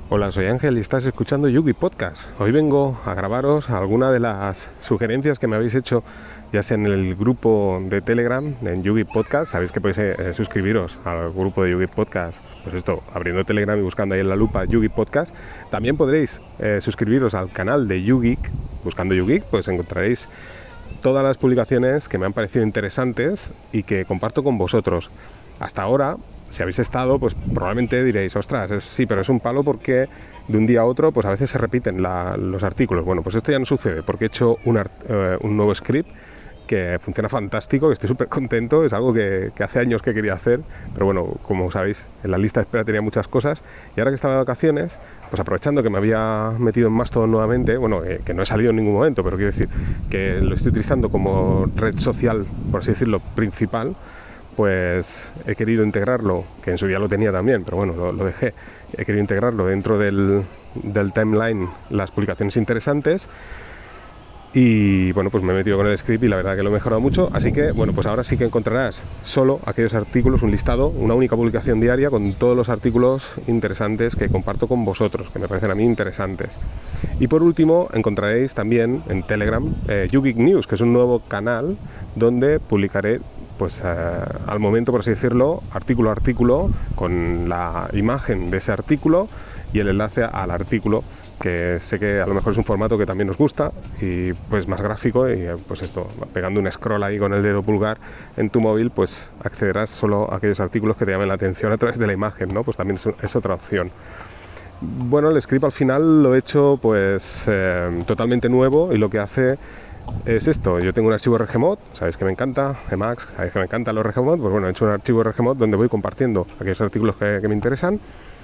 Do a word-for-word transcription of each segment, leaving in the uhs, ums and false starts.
Hola, soy Ángel y estás escuchando Yugi Podcast. Hoy vengo a grabaros alguna de las sugerencias que me habéis hecho, ya sea en el grupo de Telegram, en Yugi Podcast. Sabéis que podéis eh, suscribiros al grupo de Yugi Podcast, pues esto, abriendo Telegram y buscando ahí en la lupa Yugi Podcast. También podréis eh, suscribiros al canal de Yugi, buscando Yugi, pues encontraréis todas las publicaciones que me han parecido interesantes y que comparto con vosotros. Hasta ahora, si habéis estado, pues probablemente diréis, ostras, es, sí, pero es un palo porque de un día a otro, pues a veces se repiten la, los artículos. Bueno, pues esto ya no sucede porque he hecho un, art, eh, un nuevo script que funciona fantástico, que estoy súper contento, es algo que, que hace años que quería hacer, pero bueno, como sabéis, en la lista de espera tenía muchas cosas, y ahora que estaba de vacaciones, pues aprovechando que me había metido en Mastodon nuevamente, bueno, eh, que no he salido en ningún momento, pero quiero decir que lo estoy utilizando como red social, por así decirlo, principal, pues he querido integrarlo, que en su día lo tenía también, pero bueno, lo, lo dejé, he querido integrarlo dentro del, del timeline, las publicaciones interesantes, y bueno, pues me he metido con el script y la verdad que lo he mejorado mucho, así que bueno, pues ahora sí que encontrarás solo aquellos artículos, un listado, una única publicación diaria con todos los artículos interesantes que comparto con vosotros, que me parecen a mí interesantes. Y por último encontraréis también en Telegram eh, Yugi News, que es un nuevo canal donde publicaré pues eh, al momento, por así decirlo, artículo a artículo, con la imagen de ese artículo y el enlace al artículo, que sé que a lo mejor es un formato que también os gusta y pues más gráfico, y pues esto, pegando un scroll ahí con el dedo pulgar en tu móvil, pues accederás solo a aquellos artículos que te llamen la atención a través de la imagen, ¿no? Pues también es, es otra opción. Bueno, el script al final lo he hecho pues eh, totalmente nuevo, y lo que hace es esto. Yo tengo un archivo regmod, sabéis que me encanta, Emacs, sabéis que me encantan los regmod, pues bueno, he hecho un archivo regmod donde voy compartiendo aquellos artículos que, que me interesan.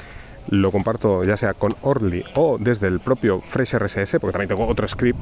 Lo comparto ya sea con Orly o desde el propio FreshRSS, porque también tengo otro script.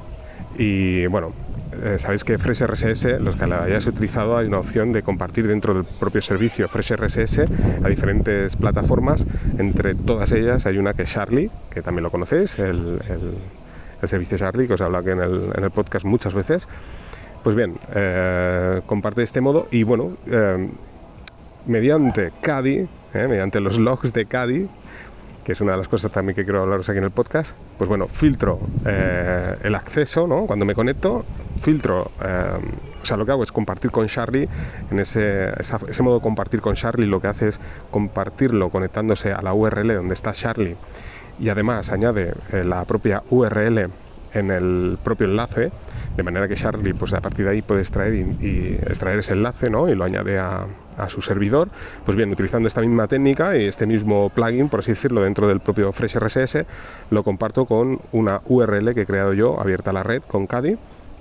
Y bueno, eh, sabéis que FreshRSS, los que la hayáis utilizado, hay una opción de compartir dentro del propio servicio FreshRSS a diferentes plataformas. Entre todas ellas hay una que es Charlie, que también lo conocéis, el, el, el servicio Charlie, que os he hablado aquí en el, en el podcast muchas veces. Pues bien, eh, comparte de este modo, y bueno, eh, mediante Kadi, eh, mediante los logs de Kadi, que es una de las cosas también que quiero hablaros aquí en el podcast, pues bueno, filtro eh, el acceso, ¿no? Cuando me conecto, filtro, eh, o sea, lo que hago es compartir con Charlie, en ese, esa, ese modo de compartir con Charlie, lo que hace es compartirlo conectándose a la U R L donde está Charlie, y además añade eh, la propia U R L en el propio enlace, de manera que Charlie, pues a partir de ahí puede extraer y, y extraer ese enlace, ¿no? Y lo añade a, a su servidor. Pues bien, utilizando esta misma técnica y este mismo plugin, por así decirlo, dentro del propio FreshRSS, lo comparto con una U R L que he creado yo, abierta a la red con Kadi.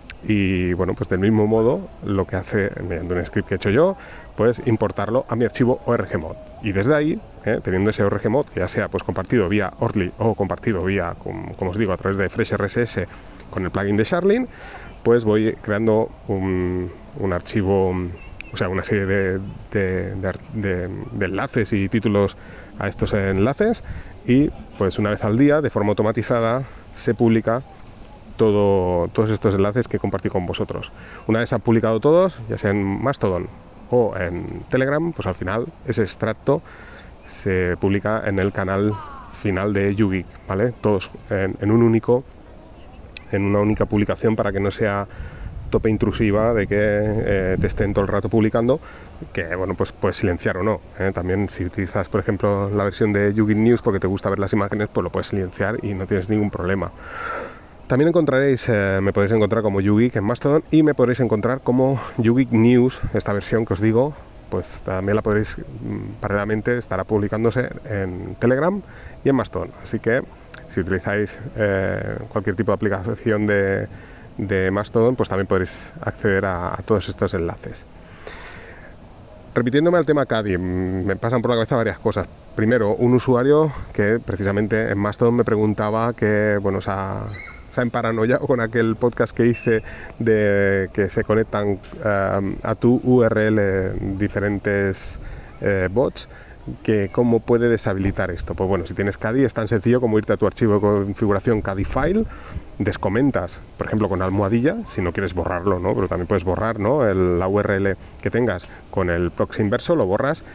Y bueno, pues del mismo modo, lo que hace, mediante un script que he hecho yo, pues importarlo a mi archivo orgmod. Y desde ahí, eh, teniendo ese orgmod, que ya sea pues compartido vía Orly o compartido vía, como, como os digo, a través de FreshRSS con el plugin de Charlie, pues voy creando un, un archivo, o sea, una serie de, de, de, de, de enlaces y títulos a estos enlaces, y pues una vez al día, de forma automatizada, se publica todo, todos estos enlaces que compartí con vosotros. Una vez han publicado todos, ya sea en Mastodon o en Telegram, pues al final ese extracto se publica en el canal final de Yugi, ¿vale? Todos en, en un único, en una única publicación, para que no sea tope intrusiva de que eh, te estén todo el rato publicando, que bueno, pues puedes silenciar o no, ¿eh? También si utilizas, por ejemplo, la versión de Yugi News porque te gusta ver las imágenes, pues lo puedes silenciar y no tienes ningún problema. También encontraréis, eh, me podéis encontrar como Yugi en Mastodon, y me podréis encontrar como Yugi News, esta versión que os digo, pues también la podréis, paralelamente estará publicándose en Telegram y en Mastodon. Así que si utilizáis eh, cualquier tipo de aplicación de, de Mastodon, pues también podréis acceder a, a todos estos enlaces. Repitiéndome al tema Kadi, me pasan por la cabeza varias cosas. Primero, un usuario que precisamente en Mastodon me preguntaba que, bueno, o sea, se ha emparanoiado con aquel podcast que hice de que se conectan uh, a tu U R L diferentes uh, bots, que cómo puede deshabilitar esto. Pues bueno, si tienes Kadi es tan sencillo como irte a tu archivo de configuración Kadi File, descomentas, por ejemplo, con almohadilla, si no quieres borrarlo, ¿no? Pero también puedes borrar, ¿no? El, la U R L que tengas con el proxy inverso, lo borras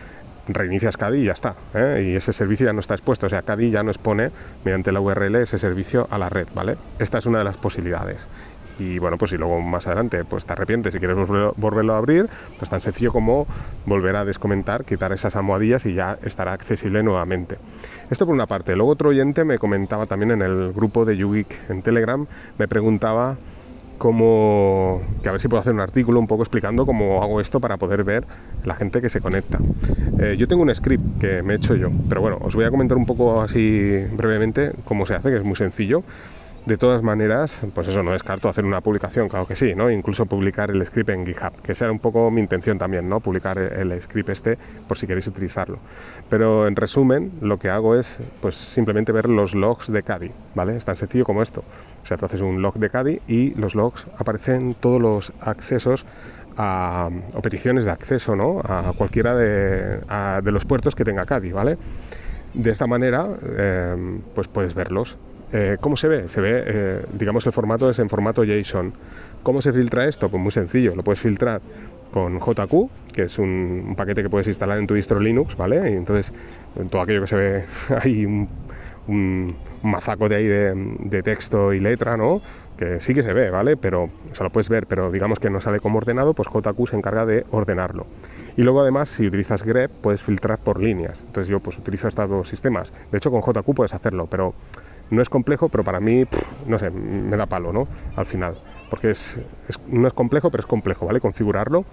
reinicias Kadi y ya está, ¿eh? Y ese servicio ya no está expuesto, o sea, Kadi ya no expone mediante la U R L ese servicio a la red, ¿vale? Esta es una de las posibilidades. Y bueno, pues si luego más adelante pues te arrepientes y quieres volverlo, volverlo a abrir, pues tan sencillo como volver a descomentar, quitar esas almohadillas y ya estará accesible nuevamente. Esto por una parte. Luego otro oyente me comentaba también en el grupo de YouGeek en Telegram, me preguntaba cómo, que a ver si puedo hacer un artículo un poco explicando cómo hago esto para poder ver la gente que se conecta. Eh, yo tengo un script que me he hecho yo, pero bueno, os voy a comentar un poco así brevemente cómo se hace, que es muy sencillo. De todas maneras, pues eso, no descarto hacer una publicación, claro que sí, ¿no? Incluso publicar el script en GitHub, que esa era un poco mi intención también, ¿no? Publicar el script este por si queréis utilizarlo. Pero en resumen, lo que hago es pues simplemente ver los logs de Kadi, ¿vale? Es tan sencillo como esto. O sea, tú haces un log de Kadi y los logs aparecen todos los accesos a, o peticiones de acceso, ¿no? A cualquiera de, a, de los puertos que tenga Kadi, ¿vale? De esta manera, eh, pues puedes verlos. Eh, ¿Cómo se ve? Se ve, eh, digamos, el formato es en formato JSON. ¿Cómo se filtra esto? Pues muy sencillo, lo puedes filtrar con J Q, que es un, un paquete que puedes instalar en tu distro Linux, ¿vale? Y entonces, en todo aquello que se ve ahí, un, un, un mazaco de ahí de, de texto y letra, ¿no? Que sí que se ve, ¿vale? Pero, o sea, lo puedes ver, pero digamos que no sale como ordenado, pues J Q se encarga de ordenarlo. Y luego además, si utilizas grep, puedes filtrar por líneas. Entonces yo pues utilizo estos dos sistemas. De hecho, con J Q puedes hacerlo, pero no es complejo, pero para mí, pff, no sé, me da palo, ¿no? Al final, porque es, es, no es complejo, pero es complejo, ¿vale? Configurarlo.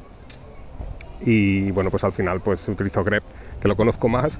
Y bueno, pues al final pues utilizo grep, que lo conozco más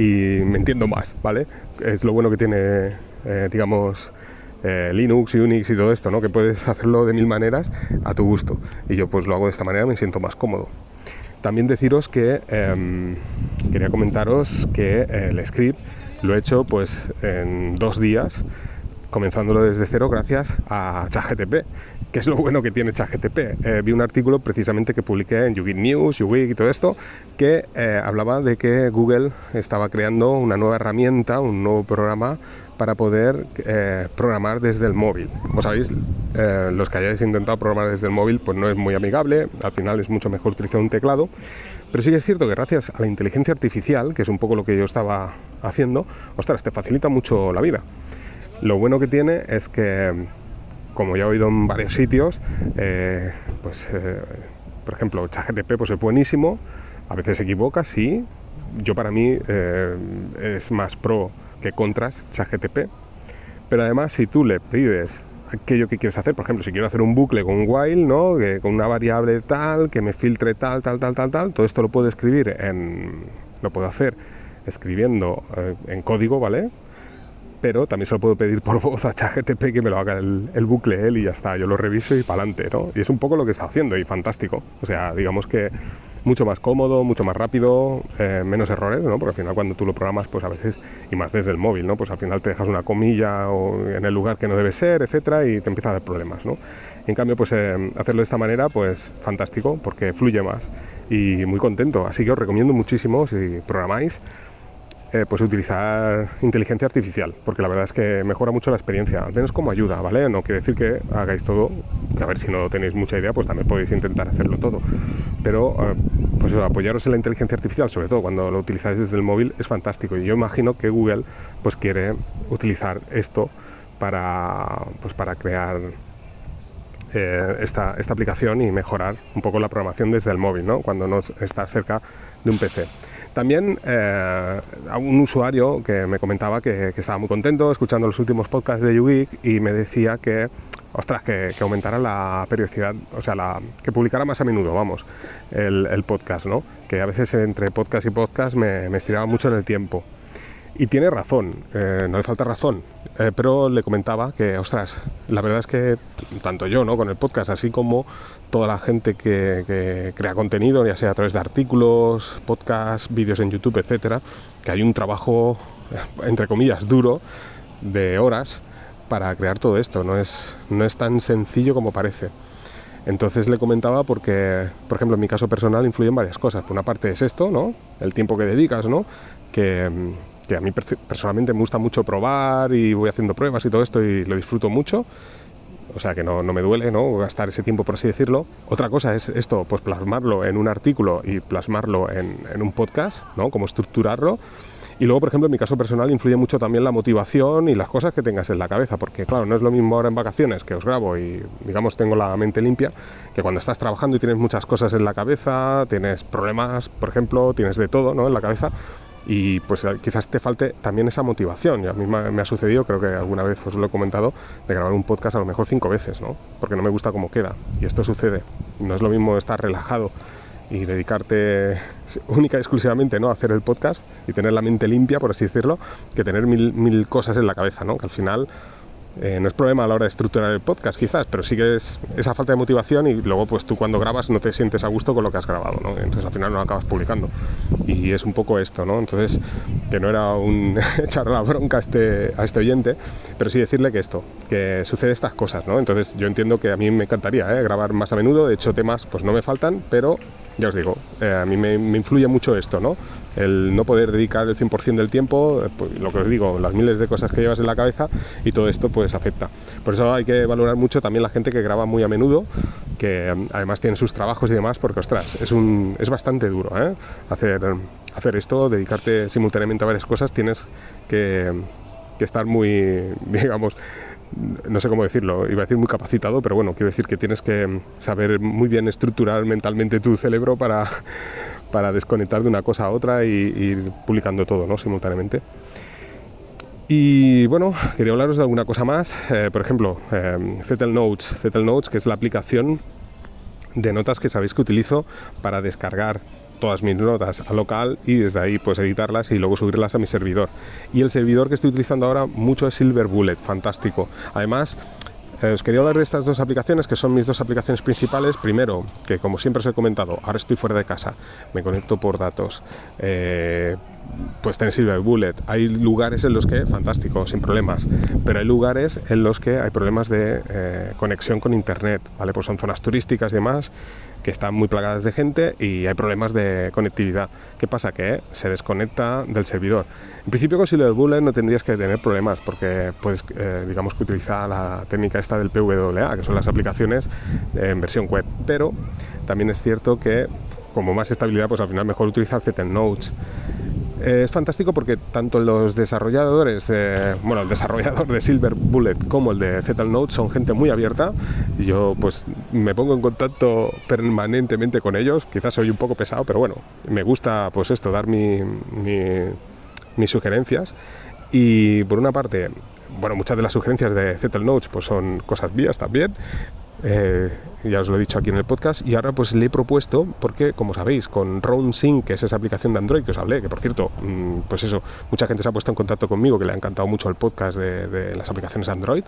y me entiendo más, ¿vale? Es lo bueno que tiene, eh, digamos, eh, Linux, Unix y todo esto, ¿no? Que puedes hacerlo de mil maneras a tu gusto. Y yo pues lo hago de esta manera, me siento más cómodo. También deciros que eh, quería comentaros que eh, el script lo he hecho pues en dos días, comenzándolo desde cero gracias a ChatGPT, que es lo bueno que tiene ChatGPT. Eh, vi un artículo precisamente que publiqué en YouGeek News, YouGeek y todo esto, que eh, hablaba de que Google estaba creando una nueva herramienta, un nuevo programa para poder eh, programar desde el móvil. Como sabéis, eh, los que hayáis intentado programar desde el móvil, pues no es muy amigable, al final es mucho mejor utilizar un teclado, pero sí que es cierto que gracias a la inteligencia artificial, que es un poco lo que yo estaba haciendo, ostras, te facilita mucho la vida. Lo bueno que tiene es que, como ya he oído en varios sitios, eh, pues, eh, por ejemplo, ChatGPT pues es buenísimo, a veces se equivoca, sí, yo para mí eh, es más pro que contras ChatGPT, pero además si tú le pides aquello que quieres hacer, por ejemplo, si quiero hacer un bucle con un while, ¿no? Que, con una variable tal, que me filtre tal, tal, tal, tal, tal, todo esto lo puedo escribir en, lo puedo hacer escribiendo eh, en código, ¿vale? Pero también se lo puedo pedir por voz a ChatGPT que me lo haga el, el bucle él y ya está, yo lo reviso y para adelante, ¿no? Y es un poco lo que está haciendo y fantástico, o sea, digamos que mucho más cómodo, mucho más rápido, eh, menos errores, ¿no? Porque al final cuando tú lo programas, pues a veces, y más desde el móvil, ¿no? Pues al final te dejas una comilla o en el lugar que no debe ser, etcétera, y te empieza a dar problemas, ¿no? En cambio, pues eh, hacerlo de esta manera, pues fantástico, porque fluye más y muy contento. Así que os recomiendo muchísimo, si programáis, Eh, pues utilizar inteligencia artificial, porque la verdad es que mejora mucho la experiencia, al menos como ayuda, ¿vale? No quiere decir que hagáis todo, que a ver, si no tenéis mucha idea, pues también podéis intentar hacerlo todo, pero eh, pues eso, apoyaros en la inteligencia artificial, sobre todo cuando lo utilizáis desde el móvil, es fantástico, y yo imagino que Google pues quiere utilizar esto para, pues, para crear eh, esta, esta aplicación y mejorar un poco la programación desde el móvil, ¿no? Cuando no está cerca de un P C. También eh, a un usuario que me comentaba que, que estaba muy contento escuchando los últimos podcasts de YouGeek y me decía que, ostras, que, que aumentara la periodicidad, o sea, la, que publicara más a menudo, vamos, el, el podcast, ¿no? Que a veces entre podcast y podcast me, me estiraba mucho en el tiempo. Y tiene razón, eh, no le falta razón, eh, pero le comentaba que, ostras, la verdad es que tanto yo, ¿no? Con el podcast, así como toda la gente que, que crea contenido, ya sea a través de artículos, podcasts, vídeos en YouTube, etcétera, que hay un trabajo, entre comillas, duro, de horas para crear todo esto, no es, no es tan sencillo como parece. Entonces le comentaba porque, por ejemplo, en mi caso personal influyen varias cosas. Por una parte es esto, ¿no? El tiempo que dedicas, ¿no? Que... que a mí personalmente me gusta mucho probar y voy haciendo pruebas y todo esto y lo disfruto mucho, o sea que no, no me duele, ¿no?, gastar ese tiempo, por así decirlo. Otra cosa es esto, pues plasmarlo en un artículo y plasmarlo en, en un podcast, ¿no?, cómo estructurarlo. Y luego, por ejemplo, en mi caso personal influye mucho también la motivación y las cosas que tengas en la cabeza, porque claro, no es lo mismo ahora en vacaciones que os grabo y digamos tengo la mente limpia, que cuando estás trabajando y tienes muchas cosas en la cabeza, tienes problemas, por ejemplo, tienes de todo, ¿no?, en la cabeza, y pues quizás te falte también esa motivación. Y a mí me ha sucedido, creo que alguna vez os lo he comentado, de grabar un podcast a lo mejor cinco veces, ¿no?, porque no me gusta cómo queda, y esto sucede. No es lo mismo estar relajado y dedicarte única y exclusivamente, ¿no?, a hacer el podcast y tener la mente limpia, por así decirlo, que tener mil, mil cosas en la cabeza, ¿no?, que al final eh, no es problema a la hora de estructurar el podcast quizás, pero sí que es esa falta de motivación, y luego pues tú cuando grabas no te sientes a gusto con lo que has grabado, ¿no?, entonces al final no lo acabas publicando, y es un poco esto, ¿no? Entonces, que no era un echar la bronca a este, a este oyente, pero sí decirle que esto, que sucede estas cosas, ¿no? Entonces yo entiendo que a mí me encantaría ¿eh? grabar más a menudo, de hecho temas pues no me faltan, pero ya os digo, eh, a mí me, me influye mucho esto, ¿no?, el no poder dedicar el cien por ciento del tiempo, pues, lo que os digo, las miles de cosas que llevas en la cabeza, y todo esto pues afecta. Por eso hay que valorar mucho también la gente que graba muy a menudo, que además tiene sus trabajos y demás, porque ostras, es, un, es bastante duro ¿eh? hacer, hacer esto, dedicarte simultáneamente a varias cosas, tienes que, que estar muy, digamos, no sé cómo decirlo, iba a decir muy capacitado, pero bueno, quiero decir que tienes que saber muy bien estructurar mentalmente tu cerebro para, para desconectar de una cosa a otra y, y ir publicando todo, ¿no?, simultáneamente. Y bueno, quería hablaros de alguna cosa más, eh, por ejemplo, eh, Zettel Notes, Zettel Notes, que es la aplicación de notas que sabéis que utilizo para descargar todas mis notas al local y desde ahí pues editarlas y luego subirlas a mi servidor. Y el servidor que estoy utilizando ahora mucho es Silver Bullet, fantástico. Además, eh, os quería hablar de estas dos aplicaciones, que son mis dos aplicaciones principales. Primero, que como siempre os he comentado, ahora estoy fuera de casa, me conecto por datos, eh, pues tenéis Silver Bullet. Hay lugares en los que, fantástico, sin problemas, pero hay lugares en los que hay problemas de eh, conexión con internet, ¿vale? Pues son zonas turísticas y demás, que están muy plagadas de gente y hay problemas de conectividad. ¿Qué pasa? Que se desconecta del servidor. En principio con Silver Bullet no tendrías que tener problemas, porque puedes, eh, digamos que utiliza la técnica esta del P W A, que son las aplicaciones en versión web, pero también es cierto que como más estabilidad, pues al final mejor utilizar Zettel Notes. Es fantástico porque tanto los desarrolladores, de, bueno, el desarrollador de Silver Bullet como el de Zettel Notes son gente muy abierta. Yo pues me pongo en contacto permanentemente con ellos. Quizás soy un poco pesado, pero bueno, me gusta pues esto, dar mi, mi, mis sugerencias. Y por una parte, bueno, muchas de las sugerencias de Zettel Notes pues son cosas mías también. Eh, ya os lo he dicho aquí en el podcast, y ahora pues le he propuesto, porque como sabéis, con RoundSync, que es esa aplicación de Android que os hablé, que por cierto, mmm, pues eso, mucha gente se ha puesto en contacto conmigo, que le ha encantado mucho el podcast de, de las aplicaciones Android,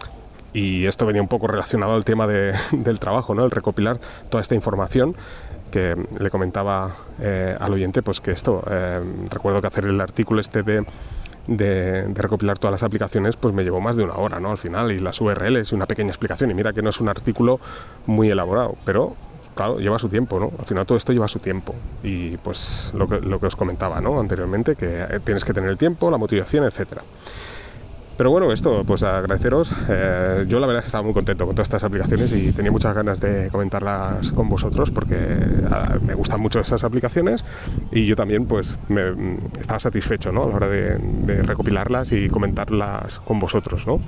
y esto venía un poco relacionado al tema de, del trabajo, ¿no?, el recopilar toda esta información, que le comentaba eh, al oyente, pues que esto, eh, recuerdo que hacer el artículo este de De, de recopilar todas las aplicaciones pues me llevó más de una hora, ¿no?, al final, y las U R Ls y una pequeña explicación, y mira que no es un artículo muy elaborado, pero claro, lleva su tiempo, ¿no? Al final todo esto lleva su tiempo, y pues lo que, lo que os comentaba, ¿no?, anteriormente, que tienes que tener el tiempo, la motivación, etcétera. Pero bueno, esto, pues agradeceros. Eh, yo la verdad es que estaba muy contento con todas estas aplicaciones y tenía muchas ganas de comentarlas con vosotros, porque uh, me gustan mucho esas aplicaciones, y yo también pues me, estaba satisfecho, ¿no?, a la hora de, de recopilarlas y comentarlas con vosotros, ¿no?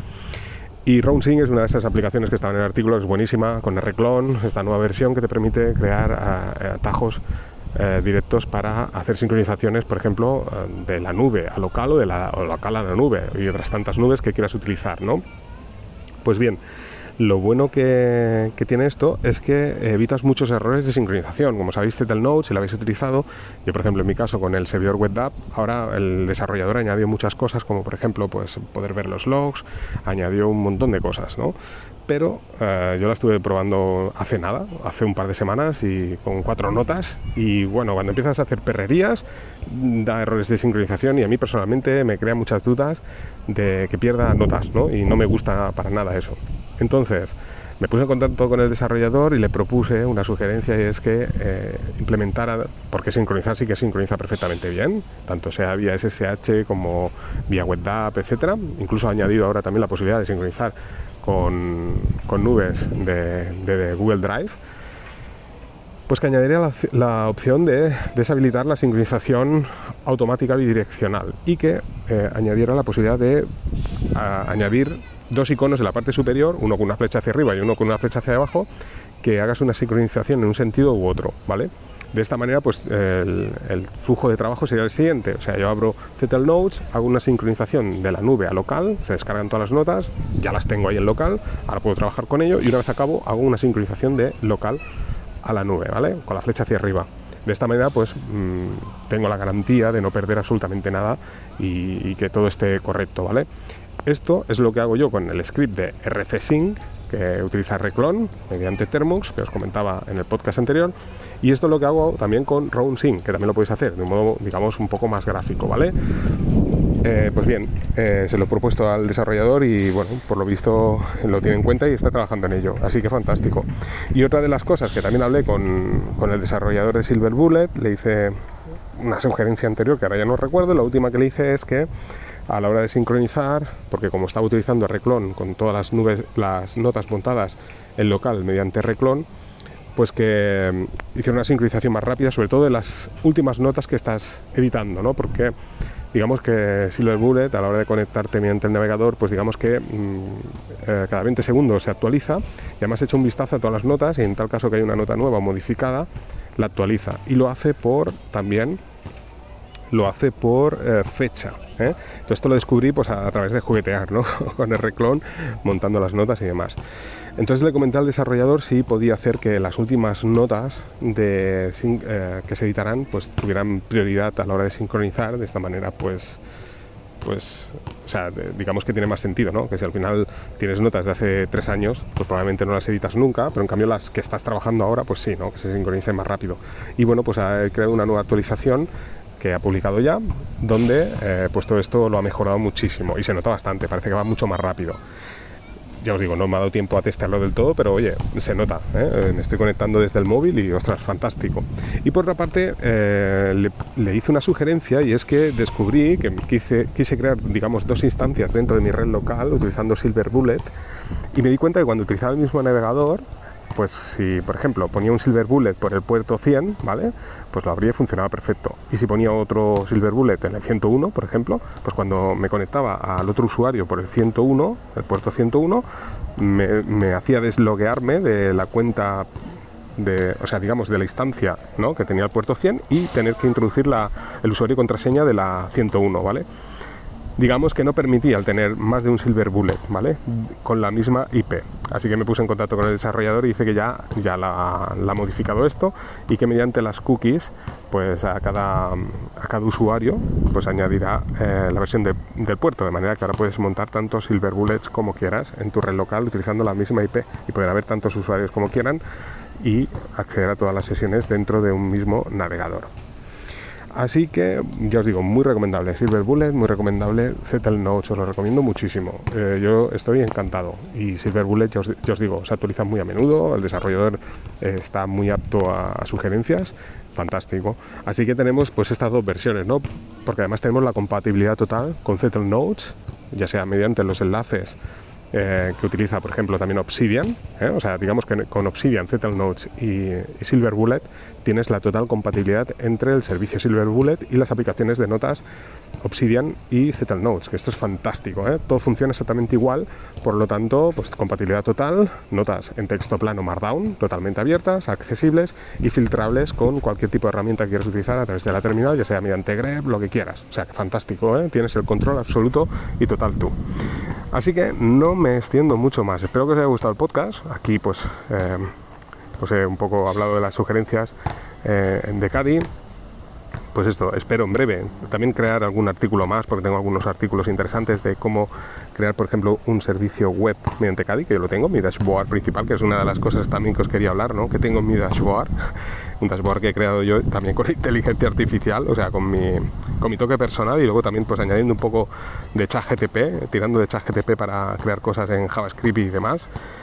Y RoundSync es una de esas aplicaciones que estaba en el artículo, es buenísima, con R-Clone, esta nueva versión que te permite crear uh, atajos Eh, directos para hacer sincronizaciones, por ejemplo, eh, de la nube a local o de la o local a la nube, y otras tantas nubes que quieras utilizar, ¿no? Pues bien, lo bueno que, que tiene esto es que evitas muchos errores de sincronización. Como sabéis, Zettel Notes, si lo habéis utilizado, yo por ejemplo en mi caso con el servidor WebDAV, ahora el desarrollador añadió muchas cosas, como por ejemplo pues poder ver los logs, añadió un montón de cosas, ¿no? Pero eh, yo la estuve probando hace nada, hace un par de semanas, y con cuatro notas, y bueno, cuando empiezas a hacer perrerías da errores de sincronización, y a mí personalmente me crea muchas dudas de que pierda notas, ¿no? Y no me gusta para nada eso. Entonces me puse en contacto con el desarrollador y le propuse una sugerencia, y es que eh, implementara, porque sincronizar sí que sincroniza perfectamente bien, tanto sea vía S S H como vía WebDAV, etcétera. Incluso ha añadido ahora también la posibilidad de sincronizar con, con nubes de, de, de Google Drive, pues que añadiría la, la opción de deshabilitar la sincronización automática bidireccional y que eh, añadiera la posibilidad de a, añadir dos iconos en la parte superior, uno con una flecha hacia arriba y uno con una flecha hacia abajo, que hagas una sincronización en un sentido u otro, ¿vale? De esta manera, pues el, el flujo de trabajo sería el siguiente. O sea, yo abro Zettel Notes, hago una sincronización de la nube a local, se descargan todas las notas, ya las tengo ahí en local, ahora puedo trabajar con ello y una vez acabo hago una sincronización de local a la nube, ¿vale? Con la flecha hacia arriba. De esta manera, pues mmm, tengo la garantía de no perder absolutamente nada y, y que todo esté correcto, ¿vale? Esto es lo que hago yo con el script de R C Sync, que utiliza Reclon mediante Termux, que os comentaba en el podcast anterior, y esto es lo que hago también con RoundSync, que también lo podéis hacer de un modo, digamos, un poco más gráfico, ¿vale? Eh, pues bien, eh, se lo he propuesto al desarrollador y, bueno, por lo visto lo tiene en cuenta y está trabajando en ello, así que fantástico. Y otra de las cosas que también hablé con, con el desarrollador de Silver Bullet, le hice una sugerencia anterior que ahora ya no recuerdo, la última que le hice es que a la hora de sincronizar, porque como estaba utilizando Reclon con todas las nubes, las notas montadas en local mediante Reclon, pues que hiciera una sincronización más rápida, sobre todo de las últimas notas que estás editando, ¿no? Porque digamos que Silver Bullet, a la hora de conectarte mediante el navegador, pues digamos que mmm, eh, cada veinte segundos se actualiza y además echa un vistazo a todas las notas y en tal caso que hay una nota nueva o modificada, la actualiza y lo hace por también lo hace por eh, fecha, ¿eh? Entonces esto lo descubrí pues a, a través de juguetear, ¿no? Con el Reclon, montando las notas y demás. Entonces le comenté al desarrollador si podía hacer que las últimas notas de, eh, que se editarán pues tuvieran prioridad a la hora de sincronizar. De esta manera pues pues o sea, de, digamos que tiene más sentido, ¿no? Que si al final tienes notas de hace tres años, pues probablemente no las editas nunca, pero en cambio las que estás trabajando ahora, pues sí, ¿no? Que se sincronicen más rápido. Y bueno, pues he creado una nueva actualización que ha publicado ya, donde eh, pues todo esto lo ha mejorado muchísimo y se nota bastante, parece que va mucho más rápido. Ya os digo, no me ha dado tiempo a testearlo del todo, pero oye, se nota, ¿eh? Me estoy conectando desde el móvil y ostras, fantástico. Y por otra parte, eh, le, le hice una sugerencia y es que descubrí que quise, quise crear, digamos, dos instancias dentro de mi red local utilizando Silver Bullet y me di cuenta que cuando utilizaba el mismo navegador, pues si, por ejemplo, ponía un Silver Bullet por el puerto cien, ¿vale? Pues lo habría funcionado perfecto. Y si ponía otro Silver Bullet en el ciento uno, por ejemplo, pues cuando me conectaba al otro usuario por el ciento uno, el puerto ciento uno, me, me hacía desloguearme de la cuenta, de, o sea, digamos, de la instancia, ¿no? Que tenía el puerto cien y tener que introducir la, el usuario y contraseña de la ciento uno, ¿vale? Digamos que no permitía el tener más de un Silver Bullet, ¿vale? Con la misma I P. Así que me puse en contacto con el desarrollador y dice que ya, ya la, la ha modificado esto y que mediante las cookies, pues a cada, a cada usuario, pues añadirá eh, la versión de, del puerto, de manera que ahora puedes montar tantos Silver Bullets como quieras en tu red local utilizando la misma I P y poder haber tantos usuarios como quieran y acceder a todas las sesiones dentro de un mismo navegador. Así que, ya os digo, muy recomendable Silver Bullet, muy recomendable Zettel Notes, os lo recomiendo muchísimo. Eh, yo estoy encantado y Silver Bullet, ya os, ya os digo, se actualiza muy a menudo, el desarrollador eh, está muy apto a, a sugerencias, fantástico. Así que tenemos pues estas dos versiones, ¿no? Porque además tenemos la compatibilidad total con Zettel Notes, ya sea mediante los enlaces Eh, que utiliza, por ejemplo, también Obsidian, ¿eh? O sea, digamos que con Obsidian, Zettel Notes y, y Silver Bullet tienes la total compatibilidad entre el servicio Silver Bullet y las aplicaciones de notas Obsidian y Zettel Notes, que esto es fantástico, ¿eh? Todo funciona exactamente igual, por lo tanto, pues compatibilidad total, notas en texto plano Markdown, totalmente abiertas, accesibles y filtrables con cualquier tipo de herramienta que quieras utilizar a través de la terminal, ya sea mediante grep, lo que quieras. O sea, que fantástico, ¿eh? Tienes el control absoluto y total tú. Así que no me extiendo mucho más. Espero que os haya gustado el podcast. Aquí pues, eh, pues he un poco hablado de las sugerencias eh, de Cadi. Pues esto, espero en breve también crear algún artículo más, porque tengo algunos artículos interesantes de cómo crear, por ejemplo, un servicio web mediante Cadi, que yo lo tengo, mi dashboard principal, que es una de las cosas también que os quería hablar, ¿no? Que tengo en mi dashboard, un dashboard que he creado yo también con inteligencia artificial, o sea, con mi, con mi toque personal y luego también pues añadiendo un poco de ChatGPT, tirando de ChatGPT para crear cosas en JavaScript y demás.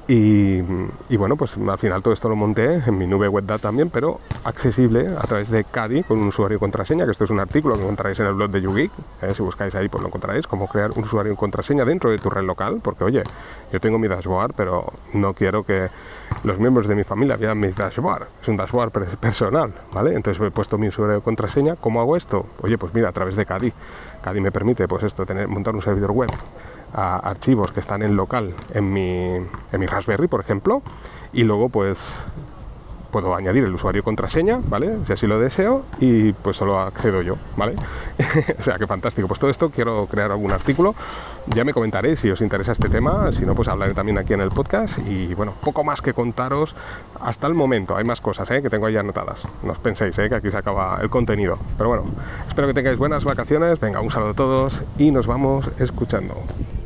Y, y bueno, pues al final todo esto lo monté en mi nube WebDAV también, pero accesible a través de Kadi con un usuario y contraseña, que esto es un artículo que encontraréis en el blog de YouGeek, ¿eh? Si buscáis ahí pues lo encontraréis, cómo crear un usuario y contraseña dentro de tu red local, porque oye, yo tengo mi dashboard, pero no quiero que los miembros de mi familia vean mi dashboard, es un dashboard personal, ¿vale? Entonces he puesto mi usuario y contraseña. ¿Cómo hago esto? Oye, pues mira, a través de Kadi. Kadi me permite pues esto, tener, montar un servidor web a archivos que están en local en mi, en mi Raspberry, por ejemplo, y luego pues puedo añadir el usuario y contraseña, ¿vale? Si así lo deseo, y pues solo accedo yo, ¿vale? O sea, que fantástico. Pues todo esto quiero crear algún artículo, ya me comentaréis si os interesa este tema, si no, pues hablaré también aquí en el podcast, y bueno, poco más que contaros hasta el momento. Hay más cosas, ¿eh? Que tengo ahí anotadas, no os penséis, ¿eh? Que aquí se acaba el contenido, pero bueno, espero que tengáis buenas vacaciones. Venga, un saludo a todos y nos vamos escuchando.